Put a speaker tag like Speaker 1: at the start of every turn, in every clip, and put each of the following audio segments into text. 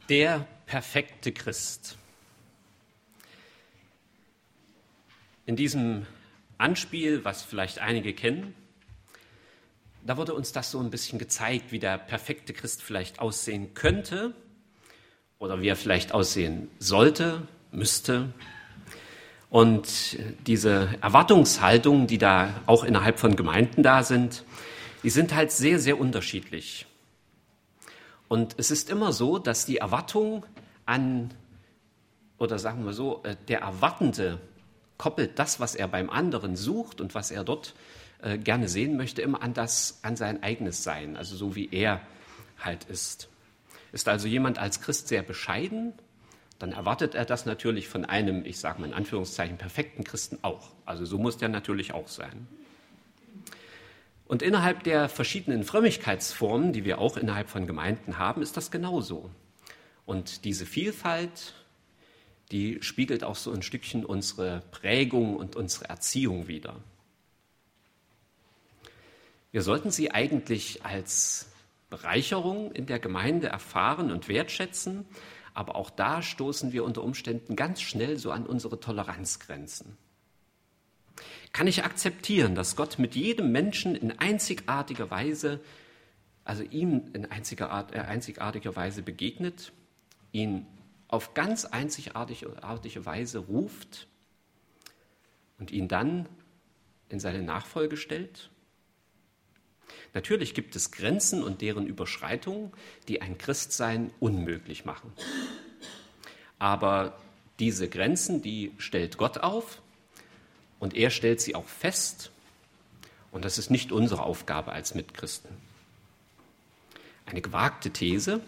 Speaker 1: Der perfekte Christ. In diesem Anspiel, was vielleicht einige kennen, da wurde uns das so ein bisschen gezeigt, wie der perfekte Christ vielleicht aussehen könnte oder wie er vielleicht aussehen sollte, müsste. Und diese Erwartungshaltungen, die da auch innerhalb von Gemeinden da sind, die sind halt sehr, sehr unterschiedlich. Und es ist immer so, dass die Erwartung an, oder sagen wir so, der Erwartende koppelt das, was er beim anderen sucht und was er dort gerne sehen möchte, immer an sein eigenes Sein, also so wie er halt ist. Ist also jemand als Christ sehr bescheiden, dann erwartet er das natürlich von einem, ich sage mal in Anführungszeichen, perfekten Christen auch. Also so muss der natürlich auch sein. Und innerhalb der verschiedenen Frömmigkeitsformen, die wir auch innerhalb von Gemeinden haben, ist das genauso. Und diese Vielfalt, die spiegelt auch so ein Stückchen unsere Prägung und unsere Erziehung wider. Wir sollten sie eigentlich als Bereicherung in der Gemeinde erfahren und wertschätzen, aber auch da stoßen wir unter Umständen ganz schnell so an unsere Toleranzgrenzen. Kann ich akzeptieren, dass Gott mit jedem Menschen in einzigartiger Weise, also ihm in einzigartiger Weise begegnet, ihn auf ganz einzigartige Weise ruft und ihn dann in seine Nachfolge stellt? Natürlich gibt es Grenzen und deren Überschreitung, die ein Christsein unmöglich machen. Aber diese Grenzen, die stellt Gott auf und er stellt sie auch fest. Und das ist nicht unsere Aufgabe als Mitchristen. Eine gewagte These.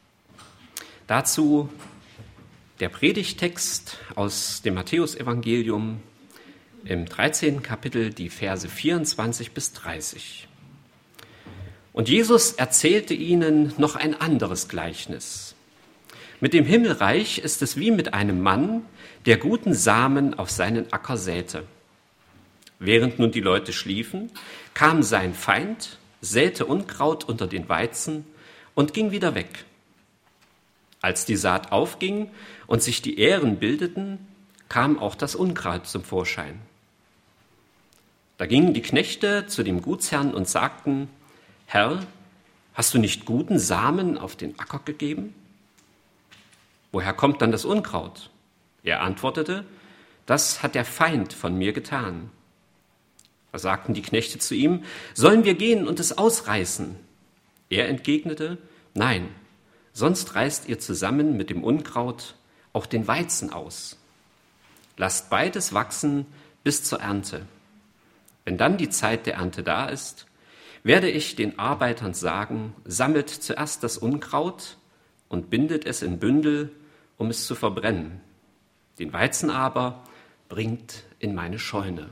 Speaker 1: Dazu der Predigttext aus dem Matthäusevangelium im 13. Kapitel, die Verse 24 bis 30. Und Jesus erzählte ihnen noch ein anderes Gleichnis. Mit dem Himmelreich ist es wie mit einem Mann, der guten Samen auf seinen Acker säte. Während nun die Leute schliefen, kam sein Feind, säte Unkraut unter den Weizen und ging wieder weg. Als die Saat aufging und sich die Ähren bildeten, kam auch das Unkraut zum Vorschein. Da gingen die Knechte zu dem Gutsherrn und sagten: Herr, hast du nicht guten Samen auf den Acker gegeben? Woher kommt dann das Unkraut? Er antwortete: Das hat der Feind von mir getan. Da sagten die Knechte zu ihm: Sollen wir gehen und es ausreißen? Er entgegnete: Nein, sonst reißt ihr zusammen mit dem Unkraut auch den Weizen aus. Lasst beides wachsen bis zur Ernte. Wenn dann die Zeit der Ernte da ist, werde ich den Arbeitern sagen: Sammelt zuerst das Unkraut und bindet es in Bündel, um es zu verbrennen. Den Weizen aber bringt in meine Scheune.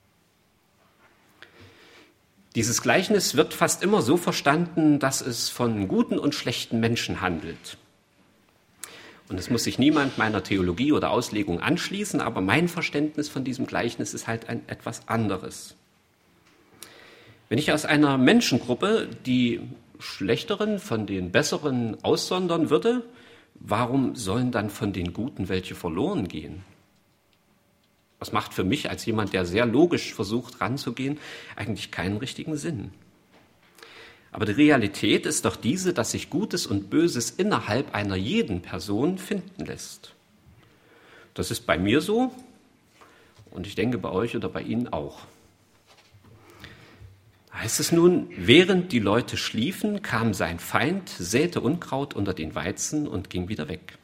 Speaker 1: Dieses Gleichnis wird fast immer so verstanden, dass es von guten und schlechten Menschen handelt. Und es muss sich niemand meiner Theologie oder Auslegung anschließen, aber mein Verständnis von diesem Gleichnis ist halt ein etwas anderes. Wenn ich aus einer Menschengruppe die Schlechteren von den Besseren aussondern würde, warum sollen dann von den Guten welche verloren gehen? Das macht für mich als jemand, der sehr logisch versucht ranzugehen, eigentlich keinen richtigen Sinn. Aber die Realität ist doch diese, dass sich Gutes und Böses innerhalb einer jeden Person finden lässt. Das ist bei mir so und ich denke bei euch oder bei Ihnen auch. Heißt es nun, während die Leute schliefen, kam sein Feind, säte Unkraut unter den Weizen und ging wieder weg.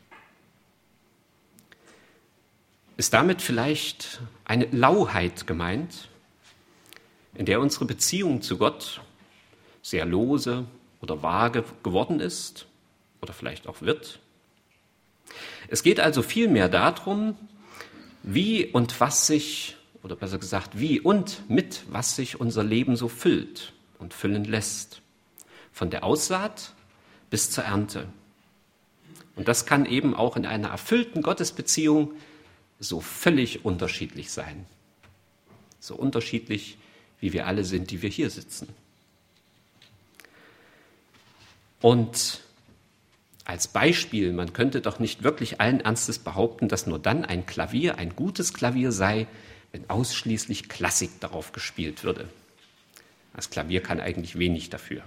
Speaker 1: Ist damit vielleicht eine Lauheit gemeint, in der unsere Beziehung zu Gott sehr lose oder vage geworden ist oder vielleicht auch wird? Es geht also vielmehr darum, wie und was sich, oder besser gesagt, wie und mit was sich unser Leben so füllt und füllen lässt. Von der Aussaat bis zur Ernte. Und das kann eben auch in einer erfüllten Gottesbeziehung so völlig unterschiedlich sein. So unterschiedlich, wie wir alle sind, die wir hier sitzen. Und als Beispiel, man könnte doch nicht wirklich allen Ernstes behaupten, dass nur dann ein Klavier ein gutes Klavier sei, wenn ausschließlich Klassik darauf gespielt würde. Das Klavier kann eigentlich wenig dafür.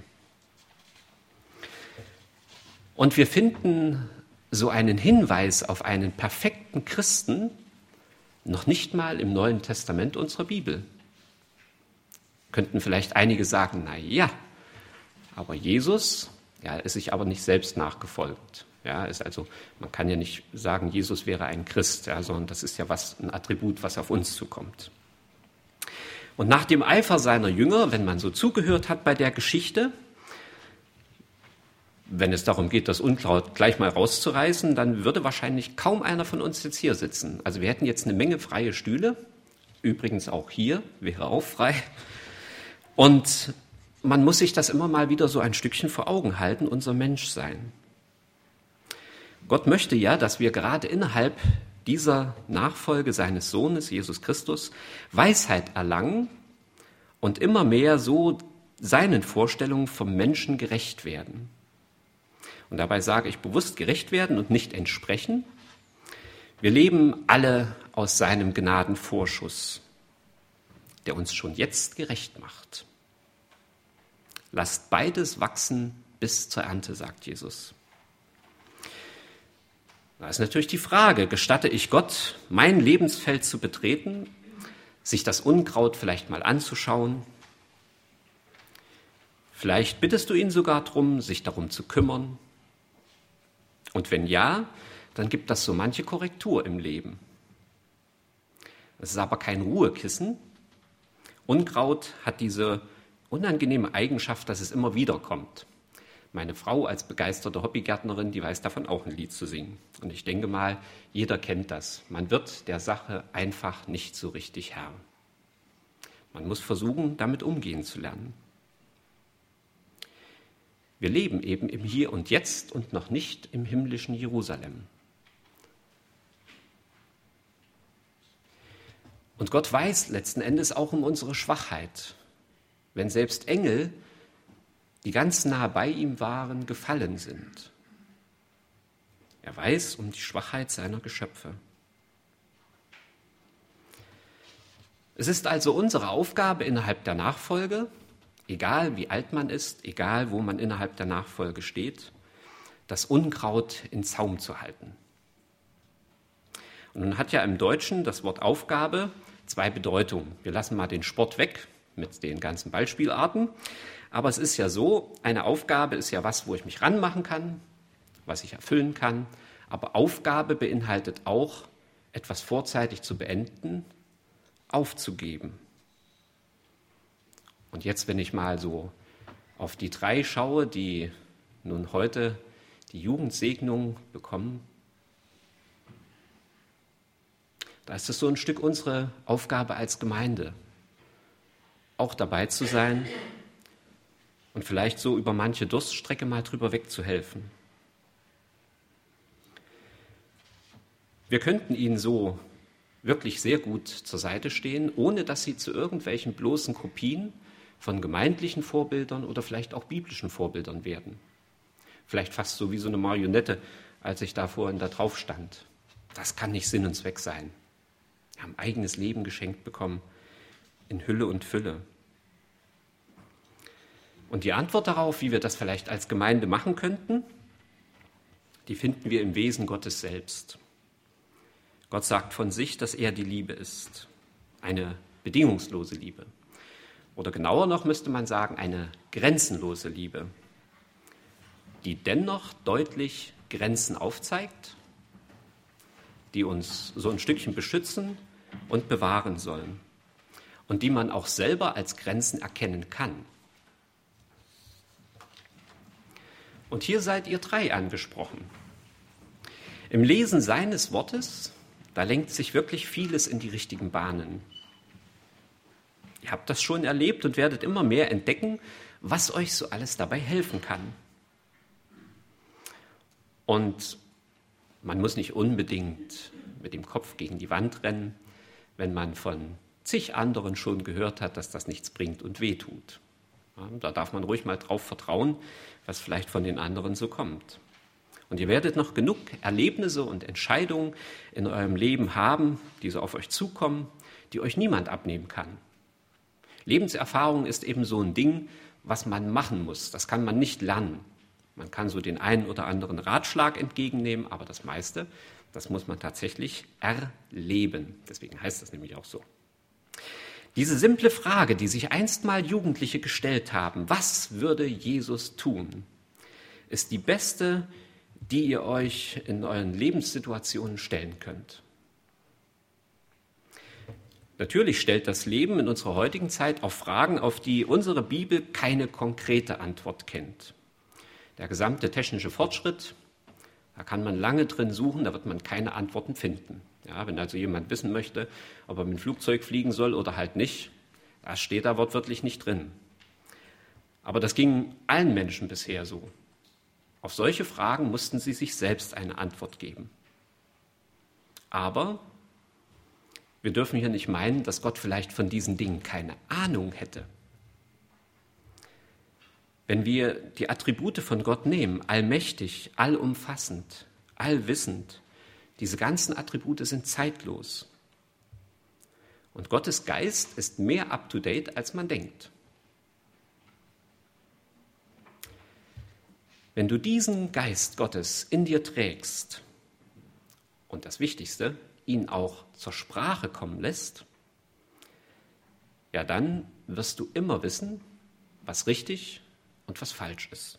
Speaker 1: Und wir finden so einen Hinweis auf einen perfekten Christen noch nicht mal im Neuen Testament unserer Bibel. Könnten vielleicht einige sagen, na ja, aber Jesus, er ist sich aber nicht selbst nachgefolgt. Ja, ist also, man kann ja nicht sagen, Jesus wäre ein Christ, ja, sondern das ist ja ein Attribut, was auf uns zukommt. Und nach dem Eifer seiner Jünger, wenn man so zugehört hat bei der Geschichte, wenn es darum geht, das Unkraut gleich mal rauszureißen, dann würde wahrscheinlich kaum einer von uns jetzt hier sitzen. Also wir hätten jetzt eine Menge freie Stühle, übrigens auch hier, wäre auch frei. Und man muss sich das immer mal wieder so ein Stückchen vor Augen halten, unser Menschsein. Gott möchte ja, dass wir gerade innerhalb dieser Nachfolge seines Sohnes, Jesus Christus, Weisheit erlangen und immer mehr so seinen Vorstellungen vom Menschen gerecht werden. Und dabei sage ich bewusst gerecht werden und nicht entsprechen. Wir leben alle aus seinem Gnadenvorschuss, der uns schon jetzt gerecht macht. Lasst beides wachsen bis zur Ernte, sagt Jesus. Da ist natürlich die Frage, gestatte ich Gott, mein Lebensfeld zu betreten, sich das Unkraut vielleicht mal anzuschauen? Vielleicht bittest du ihn sogar darum, sich darum zu kümmern. Und wenn ja, dann gibt das so manche Korrektur im Leben. Es ist aber kein Ruhekissen. Unkraut hat diese unangenehme Eigenschaft, dass es immer wieder kommt. Meine Frau als begeisterte Hobbygärtnerin, die weiß davon auch ein Lied zu singen. Und ich denke mal, jeder kennt das. Man wird der Sache einfach nicht so richtig Herr. Man muss versuchen, damit umgehen zu lernen. Wir leben eben im Hier und Jetzt und noch nicht im himmlischen Jerusalem. Und Gott weiß letzten Endes auch um unsere Schwachheit. Wenn selbst Engel, die ganz nah bei ihm waren, gefallen sind. Er weiß um die Schwachheit seiner Geschöpfe. Es ist also unsere Aufgabe innerhalb der Nachfolge, egal wie alt man ist, egal wo man innerhalb der Nachfolge steht, das Unkraut in Zaum zu halten. Und nun hat ja im Deutschen das Wort Aufgabe zwei Bedeutungen. Wir lassen mal den Sport weg mit den ganzen Ballspielarten. Aber es ist ja so, eine Aufgabe ist ja was, wo ich mich ranmachen kann, was ich erfüllen kann. Aber Aufgabe beinhaltet auch, etwas vorzeitig zu beenden, aufzugeben. Und jetzt, wenn ich mal so auf die 3 schaue, die nun heute die Jugendsegnung bekommen, da ist es so ein Stück unsere Aufgabe als Gemeinde, auch dabei zu sein und vielleicht so über manche Durststrecke mal drüber wegzuhelfen. Wir könnten ihnen so wirklich sehr gut zur Seite stehen, ohne dass sie zu irgendwelchen bloßen Kopien von gemeindlichen Vorbildern oder vielleicht auch biblischen Vorbildern werden. Vielleicht fast so wie so eine Marionette, als ich da vorhin da drauf stand. Das kann nicht Sinn und Zweck sein. Wir haben eigenes Leben geschenkt bekommen, in Hülle und Fülle. Und die Antwort darauf, wie wir das vielleicht als Gemeinde machen könnten, die finden wir im Wesen Gottes selbst. Gott sagt von sich, dass er die Liebe ist, eine bedingungslose Liebe. Oder genauer noch müsste man sagen, eine grenzenlose Liebe, die dennoch deutlich Grenzen aufzeigt, die uns so ein Stückchen beschützen und bewahren sollen und die man auch selber als Grenzen erkennen kann. Und hier seid ihr 3 angesprochen. Im Lesen seines Wortes, da lenkt sich wirklich vieles in die richtigen Bahnen. Ihr habt das schon erlebt und werdet immer mehr entdecken, was euch so alles dabei helfen kann. Und man muss nicht unbedingt mit dem Kopf gegen die Wand rennen, wenn man von zig anderen schon gehört hat, dass das nichts bringt und wehtut. Ja, da darf man ruhig mal drauf vertrauen, was vielleicht von den anderen so kommt. Und ihr werdet noch genug Erlebnisse und Entscheidungen in eurem Leben haben, die so auf euch zukommen, die euch niemand abnehmen kann. Lebenserfahrung ist eben so ein Ding, was man machen muss. Das kann man nicht lernen. Man kann so den einen oder anderen Ratschlag entgegennehmen, aber das meiste, das muss man tatsächlich erleben. Deswegen heißt das nämlich auch so. Diese simple Frage, die sich einst mal Jugendliche gestellt haben, was würde Jesus tun, ist die beste, die ihr euch in euren Lebenssituationen stellen könnt. Natürlich stellt das Leben in unserer heutigen Zeit auch Fragen, auf die unsere Bibel keine konkrete Antwort kennt. Der gesamte technische Fortschritt, da kann man lange drin suchen, da wird man keine Antworten finden. Ja, wenn also jemand wissen möchte, ob er mit dem Flugzeug fliegen soll oder halt nicht, das steht da wortwörtlich nicht drin. Aber das ging allen Menschen bisher so. Auf solche Fragen mussten sie sich selbst eine Antwort geben. Aber wir dürfen hier nicht meinen, dass Gott vielleicht von diesen Dingen keine Ahnung hätte. Wenn wir die Attribute von Gott nehmen, allmächtig, allumfassend, allwissend, diese ganzen Attribute sind zeitlos. Und Gottes Geist ist mehr up-to-date, als man denkt. Wenn du diesen Geist Gottes in dir trägst und das Wichtigste, ihn auch zur Sprache kommen lässt, ja, dann wirst du immer wissen, was richtig und was falsch ist.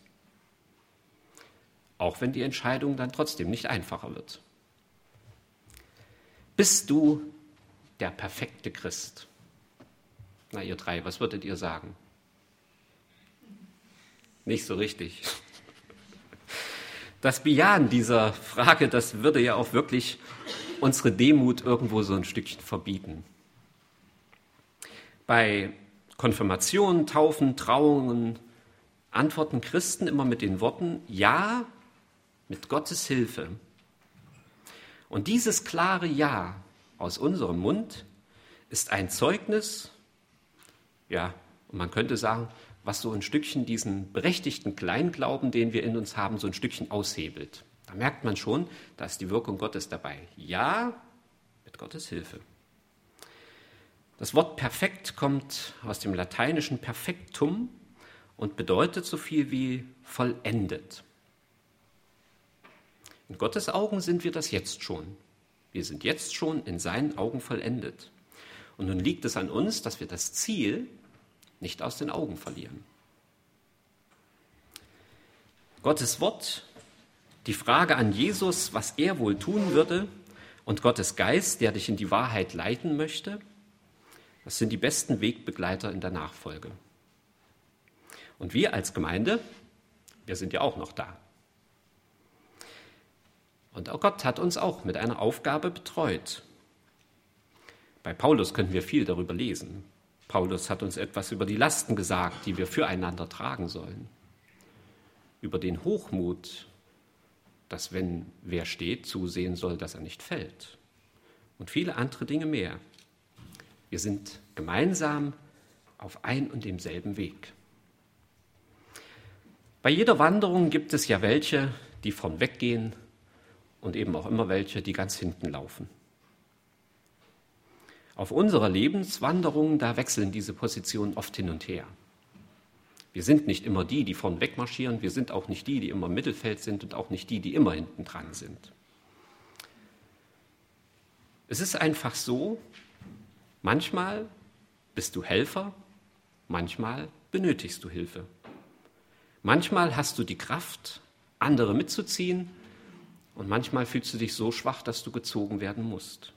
Speaker 1: Auch wenn die Entscheidung dann trotzdem nicht einfacher wird. Bist du der perfekte Christ? Na, ihr drei, was würdet ihr sagen? Nicht so richtig. Das Bejahen dieser Frage, das würde ja auch wirklich unsere Demut irgendwo so ein Stückchen verbieten. Bei Konfirmationen, Taufen, Trauungen antworten Christen immer mit den Worten, ja, mit Gottes Hilfe. Und dieses klare Ja aus unserem Mund ist ein Zeugnis, ja, und man könnte sagen, was so ein Stückchen diesen berechtigten Kleinglauben, den wir in uns haben, so ein Stückchen aushebelt. Da merkt man schon, da ist die Wirkung Gottes dabei. Ja, mit Gottes Hilfe. Das Wort perfekt kommt aus dem lateinischen perfectum und bedeutet so viel wie vollendet. In Gottes Augen sind wir das jetzt schon. Wir sind jetzt schon in seinen Augen vollendet. Und nun liegt es an uns, dass wir das Ziel nicht aus den Augen verlieren. Gottes Wort, die Frage an Jesus, was er wohl tun würde, und Gottes Geist, der dich in die Wahrheit leiten möchte, das sind die besten Wegbegleiter in der Nachfolge. Und wir als Gemeinde, wir sind ja auch noch da. Und auch Gott hat uns auch mit einer Aufgabe betreut. Bei Paulus können wir viel darüber lesen. Paulus hat uns etwas über die Lasten gesagt, die wir füreinander tragen sollen. Über den Hochmut, dass wenn wer steht, zusehen soll, dass er nicht fällt. Und viele andere Dinge mehr. Wir sind gemeinsam auf ein und demselben Weg. Bei jeder Wanderung gibt es ja welche, die vorn weggehen und eben auch immer welche, die ganz hinten laufen. Auf unserer Lebenswanderung, da wechseln diese Positionen oft hin und her. Wir sind nicht immer die, die vorn wegmarschieren, wir sind auch nicht die, die immer im Mittelfeld sind und auch nicht die, die immer hinten dran sind. Es ist einfach so, manchmal bist du Helfer, manchmal benötigst du Hilfe. Manchmal hast du die Kraft, andere mitzuziehen, und manchmal fühlst du dich so schwach, dass du gezogen werden musst.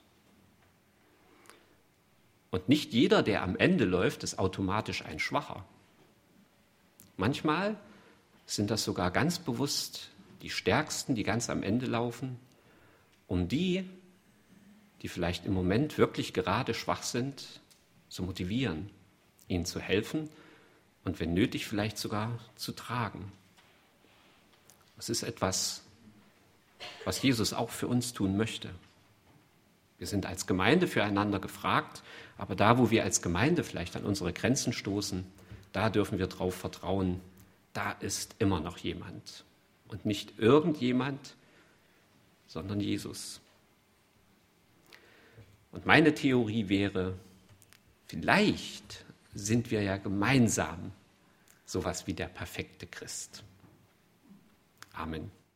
Speaker 1: Und nicht jeder, der am Ende läuft, ist automatisch ein Schwacher. Manchmal sind das sogar ganz bewusst die Stärksten, die ganz am Ende laufen, um die, die vielleicht im Moment wirklich gerade schwach sind, zu motivieren, ihnen zu helfen und wenn nötig vielleicht sogar zu tragen. Das ist etwas, was Jesus auch für uns tun möchte. Wir sind als Gemeinde füreinander gefragt, aber da, wo wir als Gemeinde vielleicht an unsere Grenzen stoßen, da dürfen wir drauf vertrauen, da ist immer noch jemand, Und nicht irgendjemand, sondern Jesus. Und meine Theorie wäre, vielleicht sind wir ja gemeinsam sowas wie der perfekte Christ. Amen.